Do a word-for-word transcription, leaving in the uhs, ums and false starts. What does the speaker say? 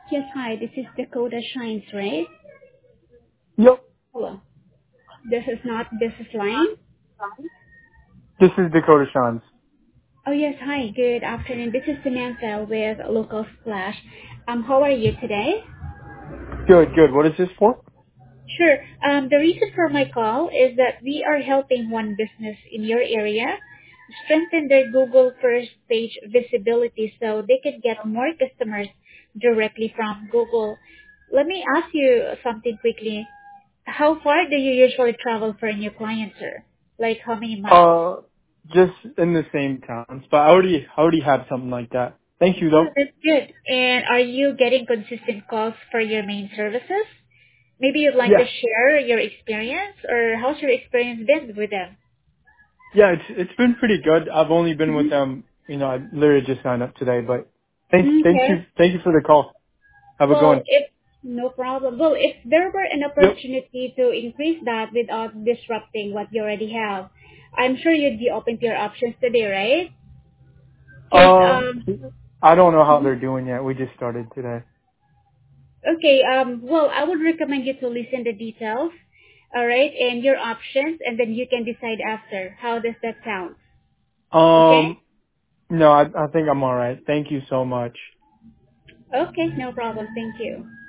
Yes, hi. This is Dakota Shines, right? Yep. Hello. This is not business line. This is Dakota Shans. Oh, yes, hi. Good afternoon. This is Samantha with Local Splash. Um, how are you today? Good, good. What is this for? Sure. Um, the reason for my call is that we are helping one business in your area strengthen their Google first page visibility so they can get more customers directly from Google. Let me ask you something quickly. How far do you usually travel for a new client, sir? Like how many miles? Uh, just in the same towns, but I already, I already had something like that. Thank you Oh, though. that's good. And are you getting consistent calls for your main services? Maybe you'd like to Yeah. share your experience, or how's your experience been with them? Yeah, it's, it's been pretty good. I've only been with Mhm. them, you know, I literally just signed up today, but thank, thank you, Okay. thank you for the call. Have a good Well, one. if no problem. Well, if there were an Yep. opportunity to increase that without disrupting what you already have, I'm sure you'd be open to your options today, right? Because Um, um, I don't know how they're doing yet. We just started today. okay, um, well, I would recommend you to listen the details, all right, and your options, and then you can decide after. How does that sound? Okay? Um, no, I, I think I'm alright. Thank you so much. Okay, no problem. Thank you.